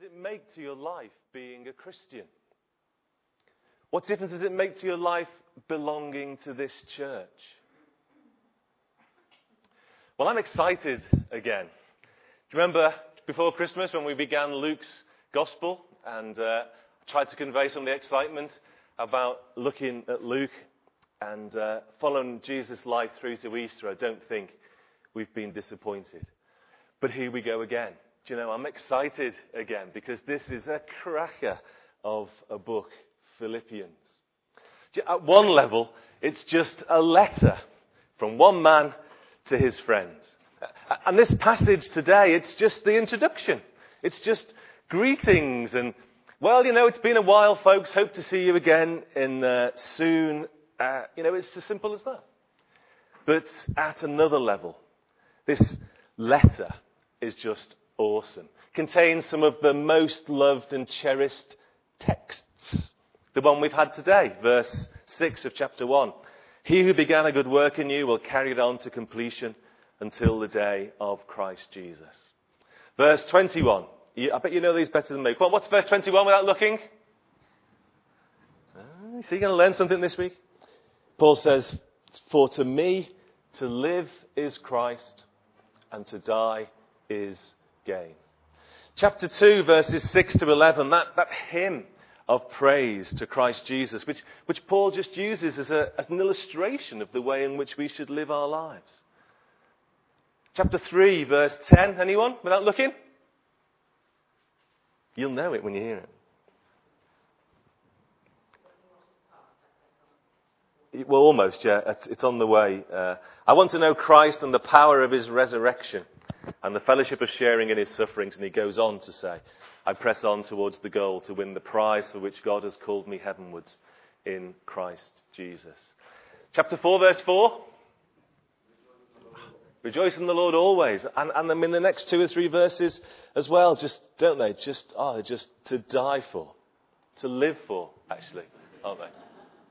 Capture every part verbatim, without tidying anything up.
it make to your life being a Christian? What difference does it make to your life belonging to this church? Well, I'm excited again. Do you remember before Christmas when we began Luke's Gospel and uh, tried to convey some of the excitement about looking at Luke and uh, following Jesus' life through to Easter? I don't think we've been disappointed. But here we go again. Do you know, I'm excited again because this is a cracker of a book, Philippians. At one level, it's just a letter from one man to his friends. And this passage today, it's just the introduction. It's just greetings and, well, you know, it's been a while, folks. Hope to see you again in uh, soon. Uh, you know, it's as simple as that. But at another level, this letter is just awesome. Contains some of the most loved and cherished texts. The one we've had today, verse six of chapter one. He who began a good work in you will carry it on to completion until the day of Christ Jesus. Verse twenty-one. I bet you know these better than me. Well, what's verse twenty-one without looking? Uh, so you're going to learn something this week? Paul says, for to me to live is Christ and to die is gain. Chapter two, verses six to eleven, that, that hymn of praise to Christ Jesus, which, which Paul just uses as, a, as an illustration of the way in which we should live our lives. Chapter three, verse ten, anyone without looking? You'll know it when you hear it. Well, almost, yeah. It's, it's on the way. Uh, I want to know Christ and the power of his resurrection and the fellowship of sharing in his sufferings. And he goes on to say, I press on towards the goal to win the prize for which God has called me heavenwards in Christ Jesus. Chapter four, verse four. Rejoice in the Lord always. And, and them in the next two or three verses as well, just, don't they? Just, oh, they're just to die for. To live for, actually, aren't they?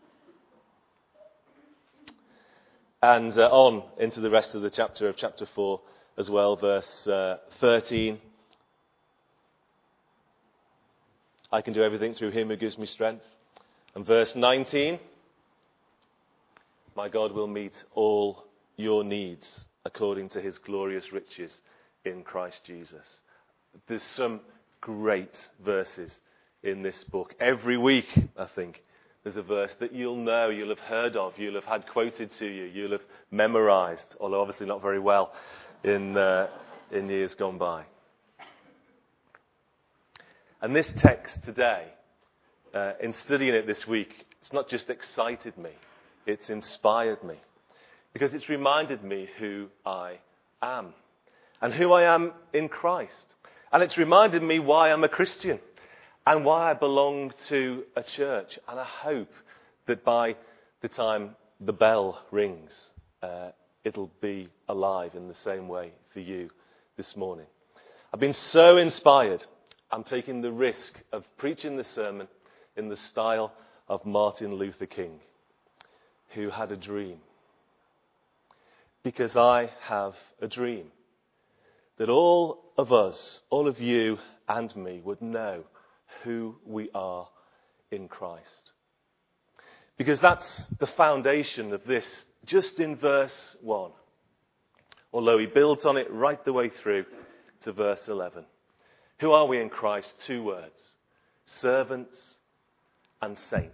And uh, on into the rest of the chapter of chapter four as well, verse uh, thirteen. I can do everything through him who gives me strength. And verse nineteen. My God will meet all your needs according to his glorious riches in Christ Jesus. There's some great verses in this book. Every week, I think, there's a verse that you'll know, you'll have heard of, you'll have had quoted to you, you'll have memorized, although obviously not very well in, uh, in years gone by. And this text today, uh, in studying it this week, it's not just excited me, it's inspired me. Because it's reminded me who I am and who I am in Christ. And it's reminded me why I'm a Christian and why I belong to a church. And I hope that by the time the bell rings, uh, it'll be alive in the same way for you this morning. I've been so inspired. I'm taking the risk of preaching the sermon in the style of Martin Luther King, who had a dream. Because I have a dream that all of us, all of you and me would know who we are in Christ. Because that's the foundation of this, just in verse one. Although he builds on it right the way through to verse eleven. Who are we in Christ? Two words. Servants and saints.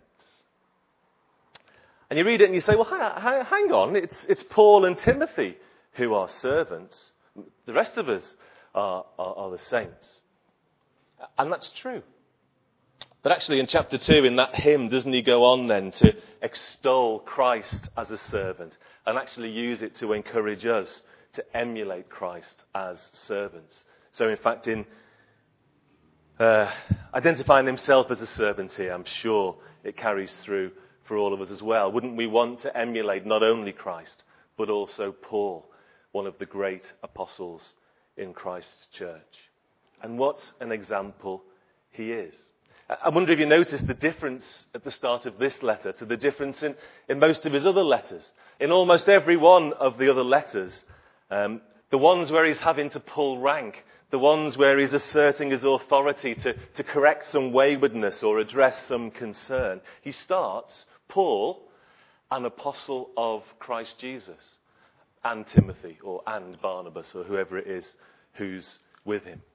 And you read it and you say, well, hang on, it's, it's Paul and Timothy who are servants. The rest of us are, are, are the saints. And that's true. But actually in chapter two, in that hymn, doesn't he go on then to extol Christ as a servant and actually use it to encourage us to emulate Christ as servants? So in fact, in uh, identifying himself as a servant here, I'm sure it carries through for all of us as well. Wouldn't we want to emulate not only Christ, but also Paul, one of the great apostles in Christ's church? And what an example he is. I wonder if you noticed the difference at the start of this letter to the difference in, in most of his other letters. In almost every one of the other letters, um, the ones where he's having to pull rank, the ones where he's asserting his authority to, to correct some waywardness or address some concern. He starts, Paul, an apostle of Christ Jesus, and Timothy, or and Barnabas, or whoever it is who's with him.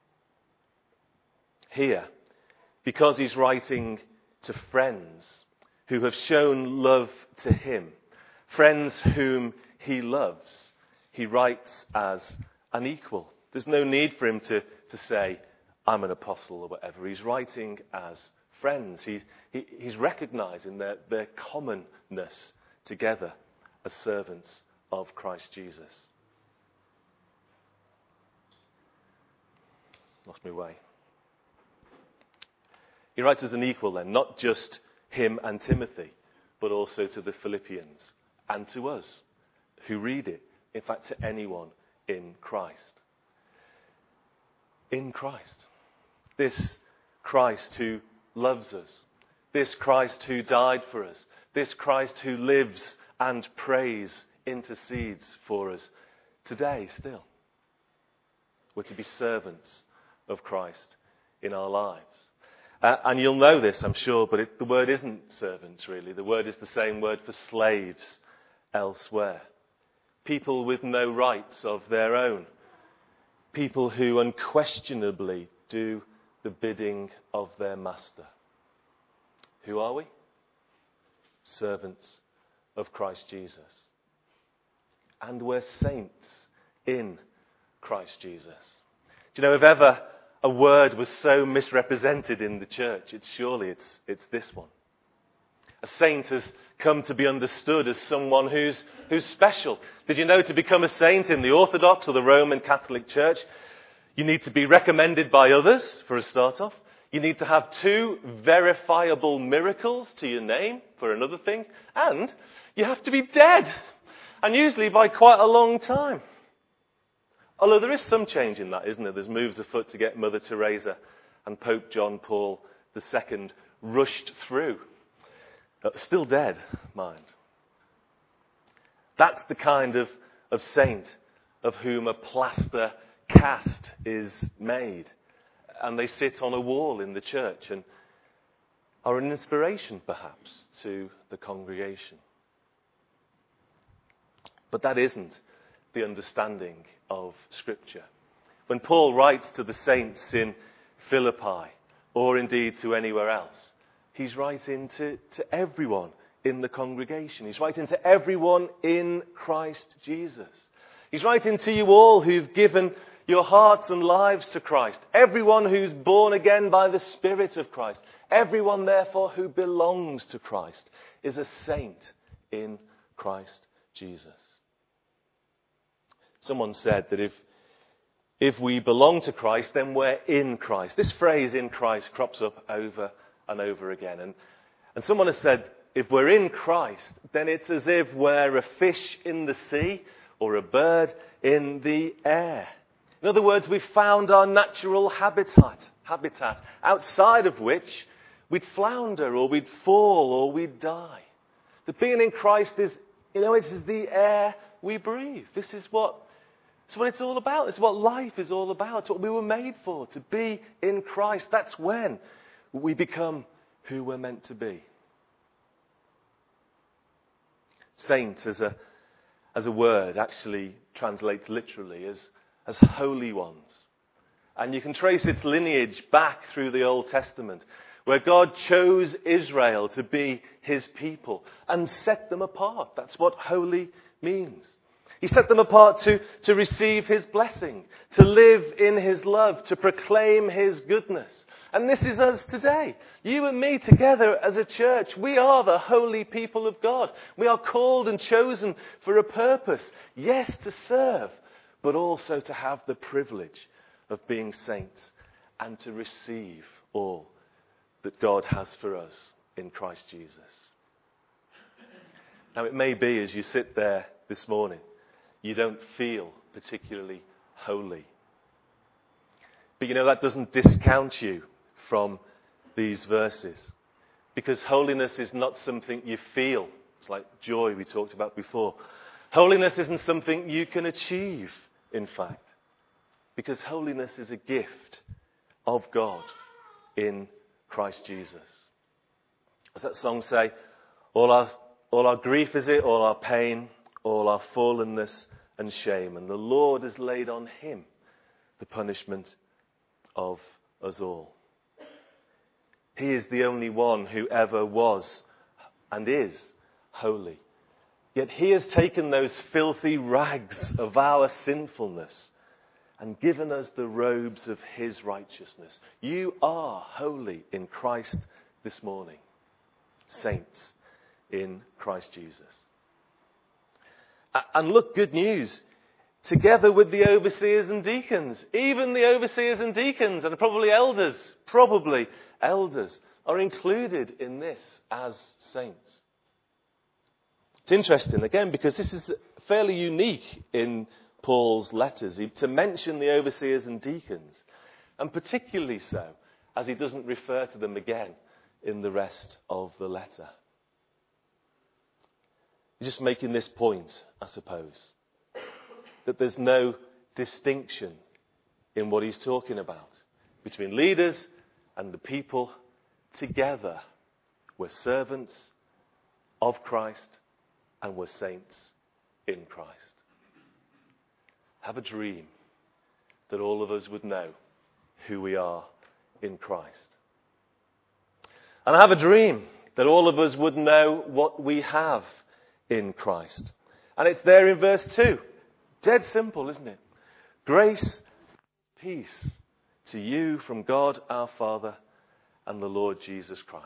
Here, because he's writing to friends who have shown love to him, friends whom he loves, he writes as an equal. There's no need for him to, to say, I'm an apostle or whatever. He's writing as friends. He, he, he's recognizing their, their commonness together as servants of Christ Jesus. Lost my way. He writes as an equal then, not just him and Timothy, but also to the Philippians and to us who read it. In fact, to anyone in Christ. In Christ. This Christ who loves us. This Christ who died for us. This Christ who lives and prays, intercedes for us today still. We're to be servants of Christ in our lives. Uh, and you'll know this, I'm sure, but it, the word isn't servants really. The word is the same word for slaves elsewhere. People with no rights of their own. People who unquestionably do the bidding of their master. Who are we? Servants of Christ Jesus. And we're saints in Christ Jesus. Do you know, if ever a word was so misrepresented in the church, it's surely it's, it's this one. A saint has come to be understood as someone who's, who's special. Did you know to become a saint in the Orthodox or the Roman Catholic Church, you need to be recommended by others, for a start off. You need to have two verifiable miracles to your name, for another thing. And you have to be dead. And usually by quite a long time. Although there is some change in that, isn't there? There's moves afoot to get Mother Teresa and Pope John Paul the Second rushed through. Uh, still dead, mind. That's the kind of, of saint of whom a plaster cast is made. And they sit on a wall in the church and are an inspiration, perhaps, to the congregation. But that isn't the understanding of Scripture. When Paul writes to the saints in Philippi, or indeed to anywhere else, he's writing to, to everyone in the congregation. He's writing to everyone in Christ Jesus. He's writing to you all who've given your hearts and lives to Christ. Everyone who's born again by the Spirit of Christ. Everyone, therefore, who belongs to Christ is a saint in Christ Jesus. Someone said that if, if we belong to Christ, then we're in Christ. This phrase, in Christ, crops up over and over again. And, and someone has said, if we're in Christ, then it's as if we're a fish in the sea or a bird in the air. In other words, we've found our natural habitat, habitat, outside of which we'd flounder or we'd fall or we'd die. The being in Christ is, you know, it is the air we breathe. This is what, this is what it's all about. This is what life is all about. It's what we were made for, to be in Christ. That's when we become who we're meant to be. Saint as a, as a word actually translates literally as as holy ones. And you can trace its lineage back through the Old Testament, where God chose Israel to be his people and set them apart. That's what holy means. He set them apart to, to receive his blessing, to live in his love, to proclaim his goodness. And this is us today. You and me together as a church, we are the holy people of God. We are called and chosen for a purpose. Yes, to serve, but also to have the privilege of being saints and to receive all that God has for us in Christ Jesus. Now, it may be as you sit there this morning, you don't feel particularly holy. But you know, that doesn't discount you from these verses. Because holiness is not something you feel. It's like joy we talked about before. Holiness isn't something you can achieve, in fact. Because holiness is a gift of God in Christ Jesus. As that song say, all our, all our grief is it, all our pain, all our fallenness and shame. And the Lord has laid on him the punishment of us all. He is the only one who ever was and is holy. Yet he has taken those filthy rags of our sinfulness and given us the robes of his righteousness. You are holy in Christ this morning. Saints in Christ Jesus. And look, good news. Together with the overseers and deacons, even the overseers and deacons and probably elders, probably elders are included in this as saints. It's interesting, again, because this is fairly unique in Paul's letters to mention the overseers and deacons, and particularly so as he doesn't refer to them again in the rest of the letter. He's just making this point, I suppose, that there's no distinction in what he's talking about between leaders and the people. Together, we're servants of Christ and we're saints in Christ. Have a dream that all of us would know who we are in Christ. And I have a dream that all of us would know what we have in Christ. And it's there in verse two. Dead simple, isn't it? Grace, peace to you from God our Father and the Lord Jesus Christ.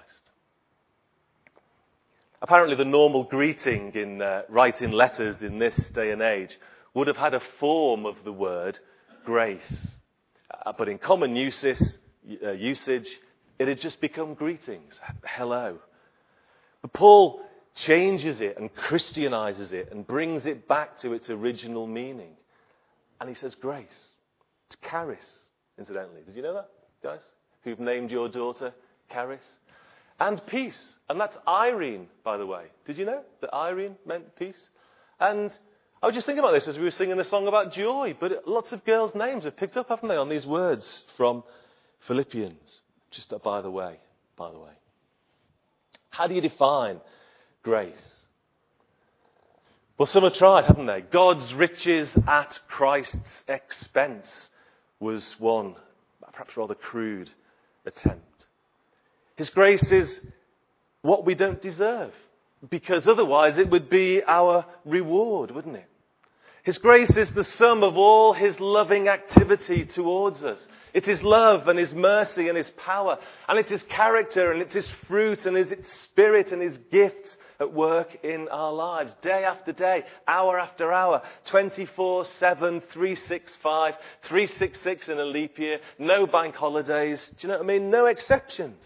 Apparently the normal greeting in uh, writing letters in this day and age would have had a form of the word grace. Uh, but in common uses, uh, usage, it had just become greetings. Hello. But Paul changes it and Christianizes it and brings it back to its original meaning. And he says grace. It's charis, incidentally. Did you know that, guys? Who've named your daughter Charis? And peace. And that's Irene, by the way. Did you know that Irene meant peace? And I was just thinking about this as we were singing the song about joy. But lots of girls' names have picked up, haven't they, on these words from Philippians. Just by the way, by the way. How do you define grace? Well, some have tried, haven't they? God's riches at Christ's expense was one, perhaps rather crude attempt. His grace is what we don't deserve, because otherwise it would be our reward, wouldn't it? His grace is the sum of all his loving activity towards us. It's his love and his mercy and his power, and it's his character and it's his fruit and it's his spirit and his gifts at work in our lives, day after day, hour after hour, twenty-four seven, three sixty-five, three sixty-six in a leap year, no bank holidays, do you know what I mean? No exceptions.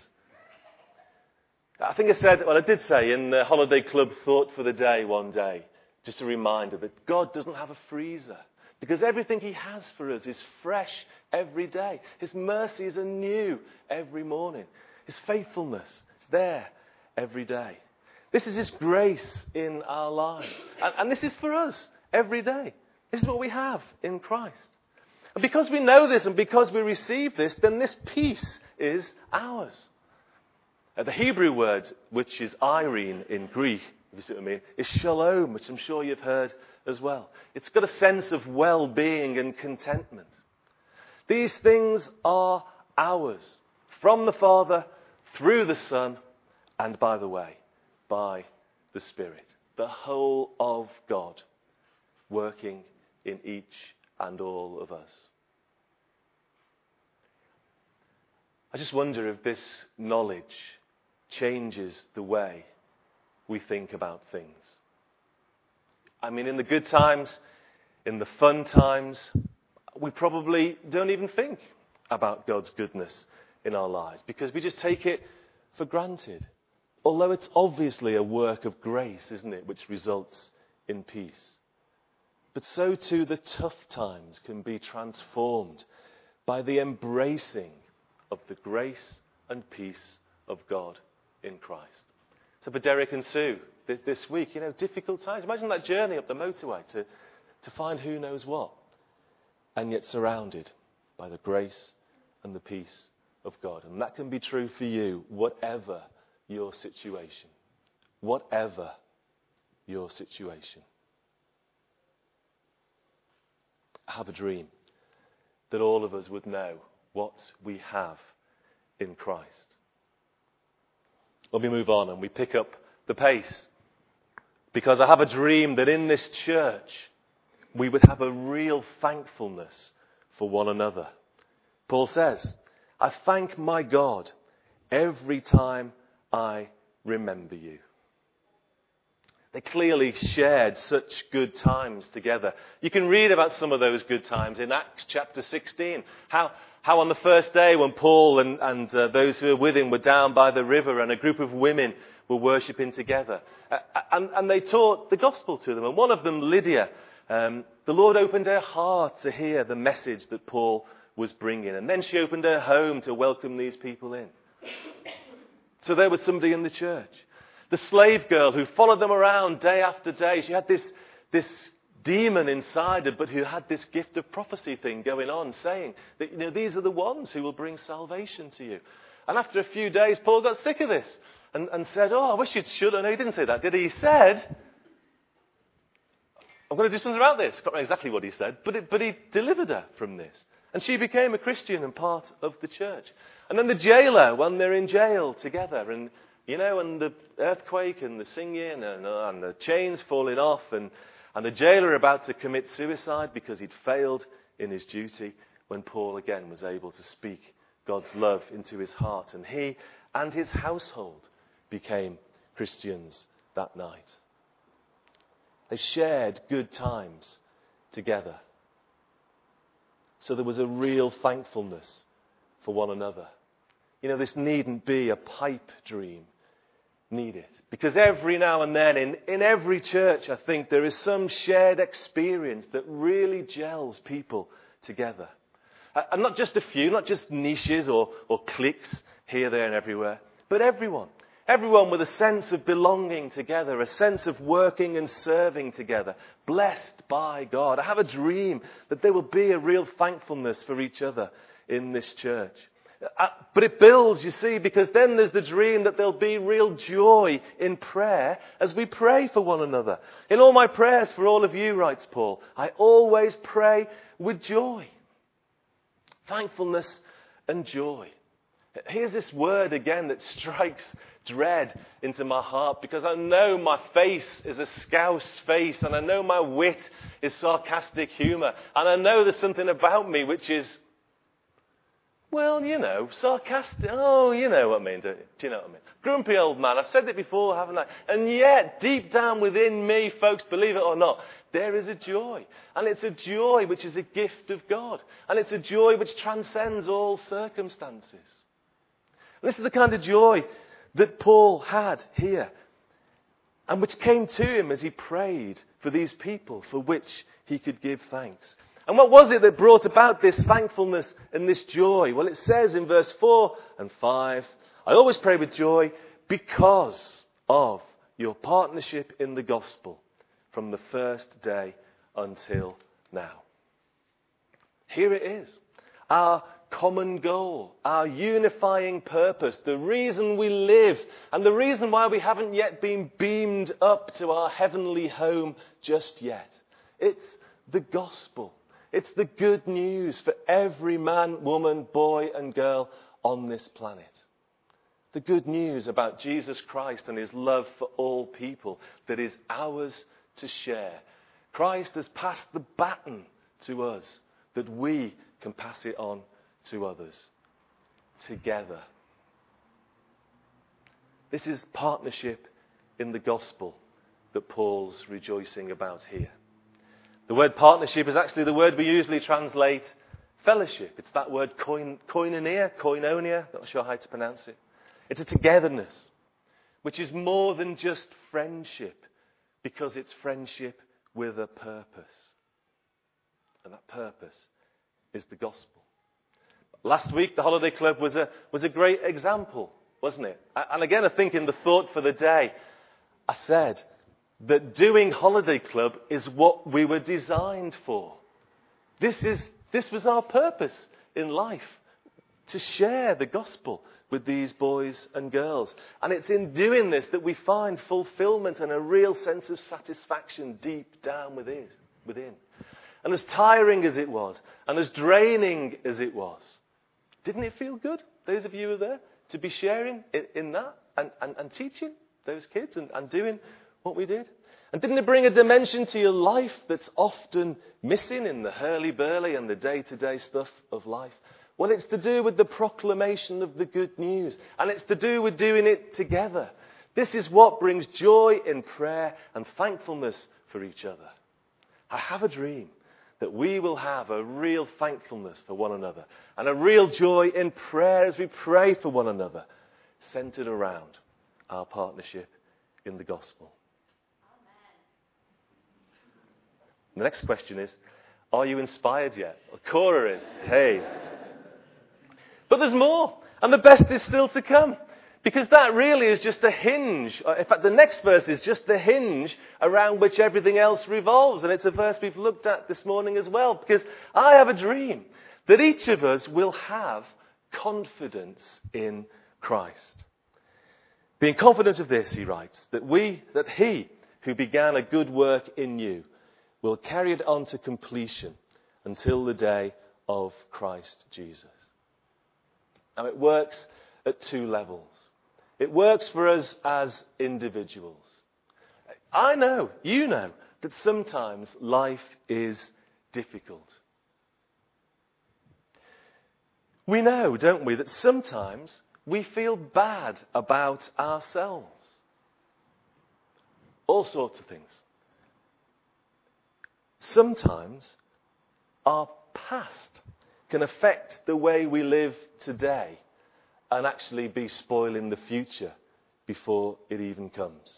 I think I said, well I did say in the Holiday Club Thought for the Day one day, just a reminder that God doesn't have a freezer, because everything he has for us is fresh every day. His mercies are new every morning. His faithfulness is there every day. This is his grace in our lives. And, and this is for us every day. This is what we have in Christ. And because we know this and because we receive this, then this peace is ours. Uh, the Hebrew word, which is Irene in Greek, if you see what I mean, is shalom, which I'm sure you've heard as well. It's got a sense of well-being and contentment. These things are ours, from the Father, through the Son, and by the way, by the Spirit. The whole of God working in each and all of us. I just wonder if this knowledge changes the way we think about things. I mean, in the good times, in the fun times, we probably don't even think about God's goodness in our lives because we just take it for granted. Although it's obviously a work of grace, isn't it, which results in peace. But so too the tough times can be transformed by the embracing of the grace and peace of God in Christ. So for Derek and Sue this week, you know, difficult times. Imagine that journey up the motorway to, to find who knows what. and yet surrounded by the grace and the peace of God. And that can be true for you, whatever your situation. Whatever your situation. I have a dream that all of us would know what we have in Christ. Let me move on and we pick up the pace. Because I have a dream that in this church we would have a real thankfulness for one another. Paul says, I thank my God every time I remember you. They clearly shared such good times together. You can read about some of those good times in Acts chapter sixteen. How, how on the first day when Paul and, and uh, those who were with him were down by the river and a group of women were worshipping together. Uh, and, and they taught the gospel to them. And one of them, Lydia, um, the Lord opened her heart to hear the message that Paul was bringing. And then she opened her home to welcome these people in. So there was somebody in the church. The slave girl who followed them around day after day. She had this, this demon inside her, but who had this gift of prophecy thing going on, saying that, you know, these are the ones who will bring salvation to you. And after a few days, Paul got sick of this and, and said, oh, I wish you'd shut up. No, he didn't say that, did he? He said, I'm going to do something about this. I can't remember exactly what he said, but, it, but he delivered her from this. And she became a Christian and part of the church. And then the jailer, when they're in jail together, and you know, and the earthquake and the singing and, uh, and the chains falling off and, and the jailer about to commit suicide because he'd failed in his duty, when Paul again was able to speak God's love into his heart. And he and his household became Christians that night. They shared good times together. So there was a real thankfulness for one another. You know, this needn't be a pipe dream, need it? Because every now and then, in, in every church, I think there is some shared experience that really gels people together. And not just a few, not just niches or, or cliques here, there and everywhere, but everyone. Everyone with a sense of belonging together, a sense of working and serving together, blessed by God. I have a dream that there will be a real thankfulness for each other in this church. Uh, but it builds, you see, because then there's the dream that there'll be real joy in prayer as we pray for one another. In all my prayers for all of you, writes Paul, I always pray with joy. Thankfulness and joy. Here's this word again that strikes dread into my heart, because I know my face is a scouse face, and I know my wit is sarcastic humour, and I know there's something about me which is, well, you know, sarcastic. Oh, you know what I mean. Do you know what I mean? Grumpy old man. I've said it before, haven't I? And yet, deep down within me, folks, believe it or not, there is a joy. And it's a joy which is a gift of God. And it's a joy which transcends all circumstances. And this is the kind of joy that Paul had here, and which came to him as he prayed for these people for which he could give thanks. And what was it that brought about this thankfulness and this joy? Well, it says in verse four and five, I always pray with joy because of your partnership in the gospel from the first day until now. Here it is, our common goal, our unifying purpose, the reason we live, and the reason why we haven't yet been beamed up to our heavenly home just yet. It's the gospel. It's the good news for every man, woman, boy and girl on this planet. The good news about Jesus Christ and his love for all people that is ours to share. Christ has passed the baton to us that we can pass it on to others together. This is partnership in the gospel that Paul's rejoicing about here. The word partnership is actually the word we usually translate fellowship. It's that word koin, koinonia, koinonia, not sure how to pronounce it. It's a togetherness, which is more than just friendship, because it's friendship with a purpose. And that purpose is the gospel. Last week, the Holiday Club was a, was a great example, wasn't it? And again, I think in the thought for the day, I said that doing Holiday Club is what we were designed for. This is This was our purpose in life, to share the gospel with these boys and girls. And it's in doing this that we find fulfillment and a real sense of satisfaction deep down within. within. And as tiring as it was, and as draining as it was, didn't it feel good, those of you who were there, to be sharing in, in that and, and, and teaching those kids and, and doing what we did? And didn't it bring a dimension to your life that's often missing in the hurly-burly and the day-to-day stuff of life? Well, it's to do with the proclamation of the good news. And it's to do with doing it together. This is what brings joy in prayer and thankfulness for each other. I have a dream that we will have a real thankfulness for one another and a real joy in prayer as we pray for one another, centered around our partnership in the gospel. The next question is, are you inspired yet? Well, Cora is. Hey. But there's more. And the best is still to come. Because that really is just a hinge. In fact, the next verse is just the hinge around which everything else revolves. And it's a verse we've looked at this morning as well. Because I have a dream that each of us will have confidence in Christ. Being confident of this, he writes, that we, that he who began a good work in you will carry it on to completion until the day of Christ Jesus. Now it works at two levels. It works for us as individuals. I know, you know, that sometimes life is difficult. We know, don't we, that sometimes we feel bad about ourselves. All sorts of things. Sometimes our past can affect the way we live today and actually be spoiling the future before it even comes.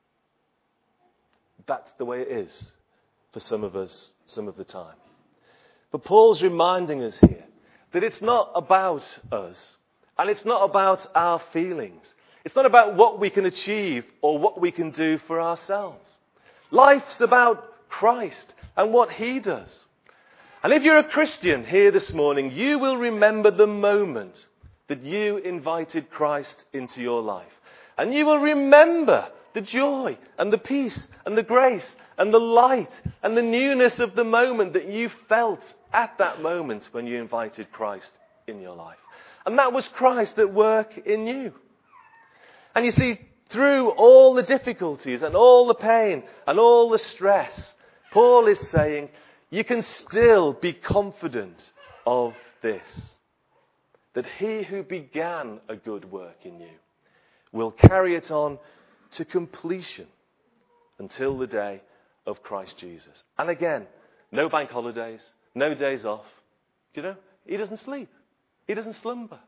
That's the way it is for some of us some of the time. But Paul's reminding us here that it's not about us and it's not about our feelings. It's not about what we can achieve or what we can do for ourselves. Life's about Christ and what he does. And if you're a Christian here this morning, you will remember the moment that you invited Christ into your life. And you will remember the joy and the peace and the grace and the light and the newness of the moment that you felt at that moment when you invited Christ in your life. And that was Christ at work in you. And you see, through all the difficulties and all the pain and all the stress, Paul is saying, you can still be confident of this. That he who began a good work in you will carry it on to completion until the day of Christ Jesus. And again, no bank holidays, no days off. You know, he doesn't sleep. He doesn't slumber.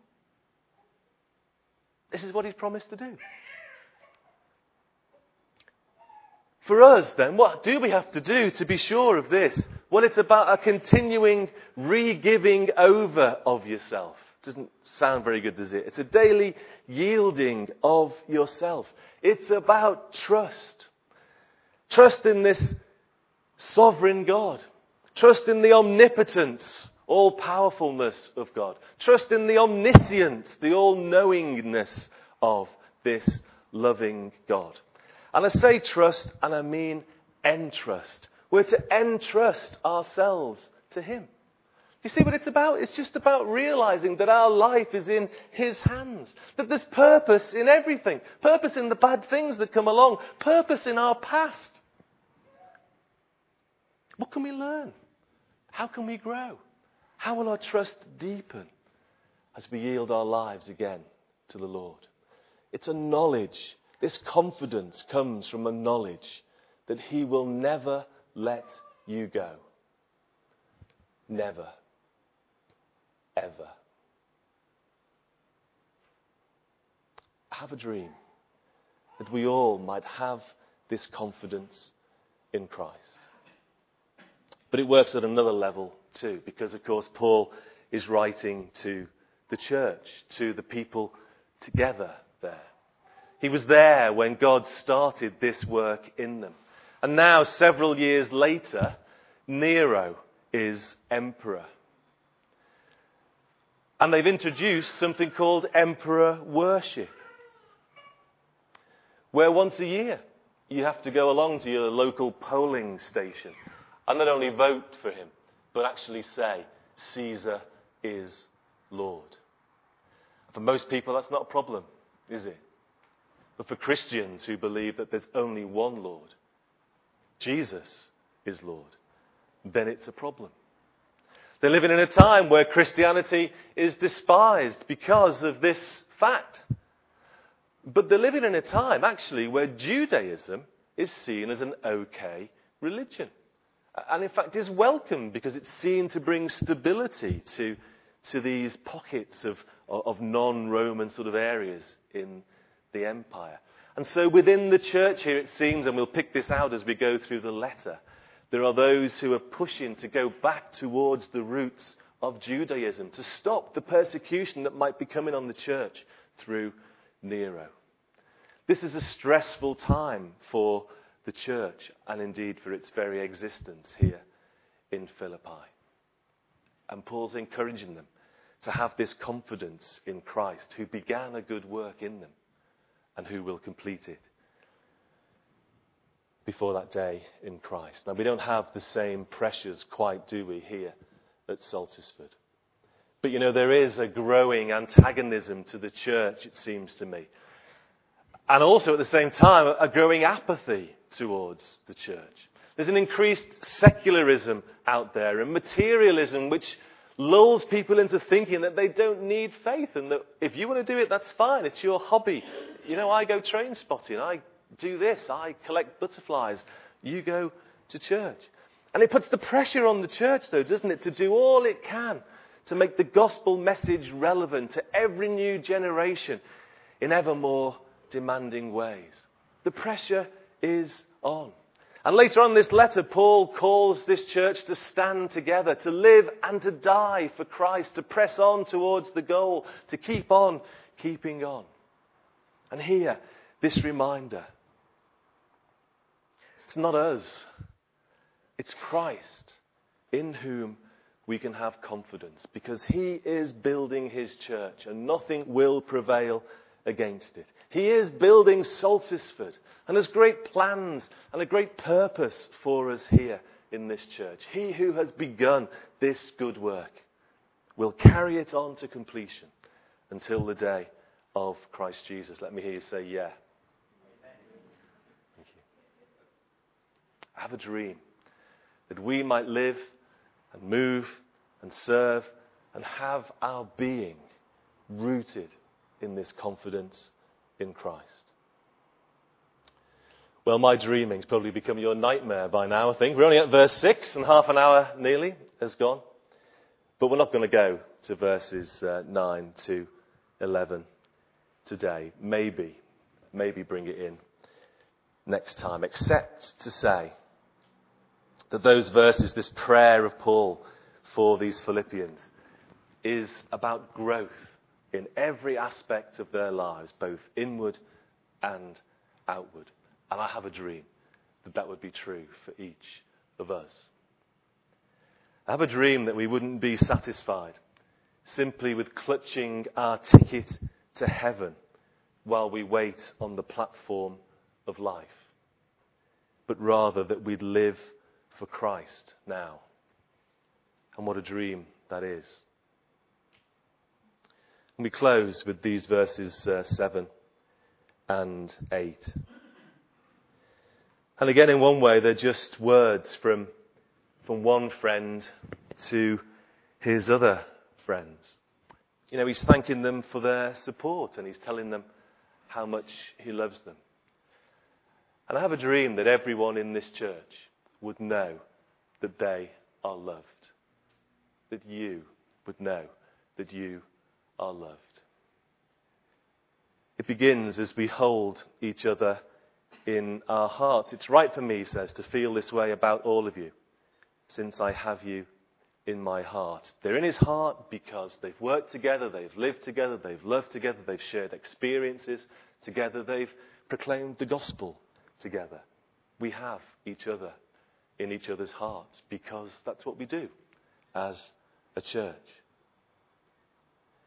This is what he's promised to do. For us, then, what do we have to do to be sure of this? Well, it's about a continuing re-giving over of yourself. Doesn't sound very good, does it? It's a daily yielding of yourself. It's about trust. Trust in this sovereign God. Trust in the omnipotence, all-powerfulness of God. Trust in the omniscience, the all-knowingness of this loving God. And I say trust, and I mean entrust. We're to entrust ourselves to him. You see what it's about? It's just about realizing that our life is in his hands. That there's purpose in everything. Purpose in the bad things that come along. Purpose in our past. What can we learn? How can we grow? How will our trust deepen as we yield our lives again to the Lord? It's a knowledge. This confidence comes from a knowledge that he will never let you go. Never. Ever. I have a dream that we all might have this confidence in Christ. But it works at another level too, because of course Paul is writing to the church, to the people together there. He was there when God started this work in them. And now, several years later, Nero is emperor. And they've introduced something called emperor worship, where once a year you have to go along to your local polling station and not only vote for him, but actually say, Caesar is Lord. For most people, that's not a problem, is it? But for Christians who believe that there's only one Lord, Jesus is Lord, then it's a problem. They're living in a time where Christianity is despised because of this fact. But they're living in a time, actually, where Judaism is seen as an okay religion. And in fact is welcome because it's seen to bring stability to, to these pockets of, of non-Roman sort of areas in the empire. And so within the church here, it seems, and we'll pick this out as we go through the letter, there are those who are pushing to go back towards the roots of Judaism, to stop the persecution that might be coming on the church through Nero. This is a stressful time for the church and indeed for its very existence here in Philippi. And Paul's encouraging them to have this confidence in Christ, who began a good work in them and who will complete it before that day in Christ. Now, we don't have the same pressures quite, do we, here at Saltersford? But, you know, there is a growing antagonism to the church, it seems to me. And also, at the same time, a growing apathy towards the church. There's an increased secularism out there and materialism which lulls people into thinking that they don't need faith and that if you want to do it, that's fine. It's your hobby. You know, I go train spotting. I do this. I collect butterflies. You go to church. And it puts the pressure on the church, though, doesn't it, to do all it can to make the gospel message relevant to every new generation in ever more demanding ways. The pressure is on. And later on in this letter, Paul calls this church to stand together, to live and to die for Christ, to press on towards the goal, to keep on keeping on. And here, this reminder. It's not us. It's Christ in whom we can have confidence because he is building his church and nothing will prevail against it. He is building Saltersford and has great plans and a great purpose for us here in this church. He who has begun this good work will carry it on to completion until the day of Christ Jesus. Let me hear you say, yeah. Thank you. I have a dream that we might live and move and serve and have our being rooted in this confidence in Christ. Well, my dreaming's probably become your nightmare by now, I think. We're only at verse six and half an hour nearly has gone. But we're not going to go to verses uh, nine to eleven today. Maybe, maybe bring it in next time, except to say that those verses, this prayer of Paul for these Philippians, is about growth in every aspect of their lives, both inward and outward. And I have a dream that that would be true for each of us. I have a dream that we wouldn't be satisfied simply with clutching our ticket to heaven while we wait on the platform of life, but rather that we'd live for Christ now. And what a dream that is. And we close with these verses uh, seven and eight. And again, in one way, they're just words from, from one friend to his other friends. You know, he's thanking them for their support and he's telling them how much he loves them. And I have a dream that everyone in this church would know that they are loved. That you would know that you are loved. It begins as we hold each other in our hearts. It's right for me, he says, to feel this way about all of you, since I have you in my heart. They're in his heart because they've worked together, they've lived together, they've loved together, they've shared experiences together, they've proclaimed the gospel together. We have each other in each other's hearts because that's what we do as a church.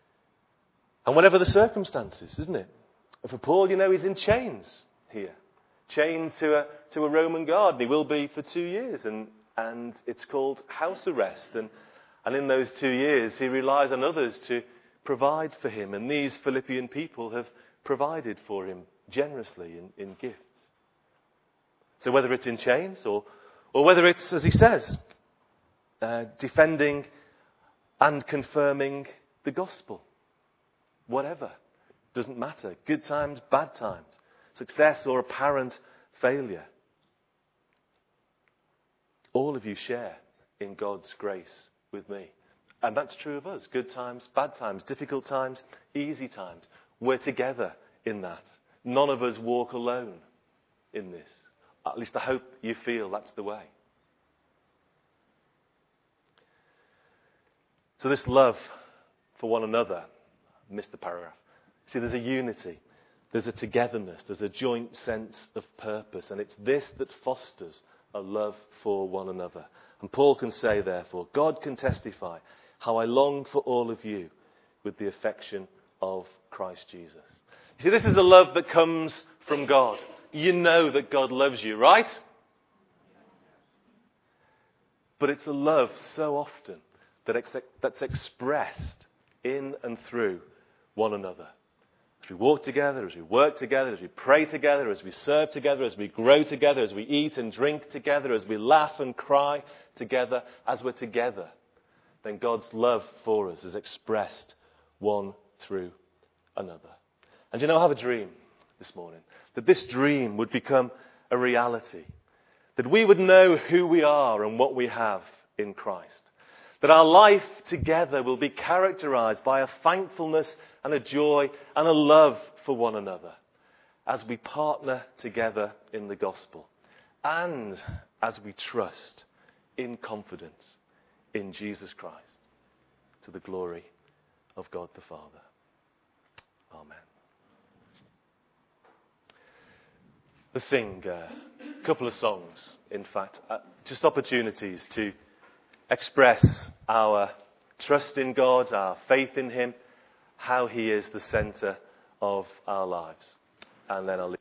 And whatever the circumstances, isn't it? For Paul, you know, he's in chains here. Chained to a, to a Roman guard. And he will be for two years. And, and it's called house arrest. And, and in those two years, he relies on others to provide for him. And these Philippian people have provided for him generously in, in gifts. So whether it's in chains or, or whether it's, as he says, uh, defending and confirming the gospel. Whatever. Doesn't matter. Good times, bad times. Success or apparent failure. All of you share in God's grace with me. And that's true of us. Good times, bad times, difficult times, easy times. We're together in that. None of us walk alone in this. At least I hope you feel that's the way. So this love for one another, I missed the paragraph. See, there's a unity, there's a togetherness, there's a joint sense of purpose, and it's this that fosters a love for one another. And Paul can say, therefore, God can testify how I long for all of you with the affection of Christ Jesus. You see, this is a love that comes from God. You know that God loves you, right? But it's a love so often that ex- that's expressed in and through one another. As we walk together, as we work together, as we pray together, as we serve together, as we grow together, as we eat and drink together, as we laugh and cry together, as we're together, then God's love for us is expressed one through another. And you know, I have a dream this morning, that this dream would become a reality, that we would know who we are and what we have in Christ, that our life together will be characterized by a thankfulness and a joy and a love for one another as we partner together in the gospel and as we trust in confidence in Jesus Christ to the glory of God the Father. Amen. Let's sing a couple of songs, in fact, uh, just opportunities to express our trust in God, our faith in him, how he is the centre of our lives. And then I'll leave